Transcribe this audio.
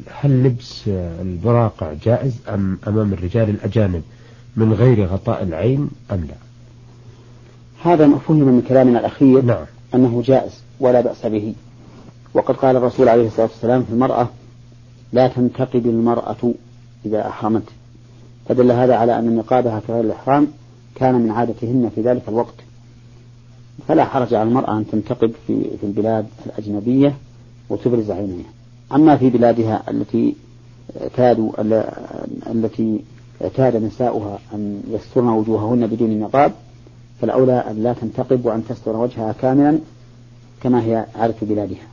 هل لبس البراقع جائز أمام الرجال الأجانب من غير غطاء العين أم لا؟ هذا ما فهم من كلامنا الأخير. نعم. أنه جائز ولا بأس به. وقد قال الرسول عليه الصلاة والسلام في المرأة: لا تنتقب المرأة إذا أحرمت، فدل هذا على أن نقابها في غير الإحرام كان من عادتهن في ذلك الوقت، فلا حرج على المرأة أن تنتقب في البلاد الأجنبية وتبرز عينيها. أما في بلادها التي اعتاد نساؤها أن يسترن وجوههن بدون نقاب، فالأولى أن لا تنتقب وأن تستر وجهها كاملا كما هي عادة بلادها.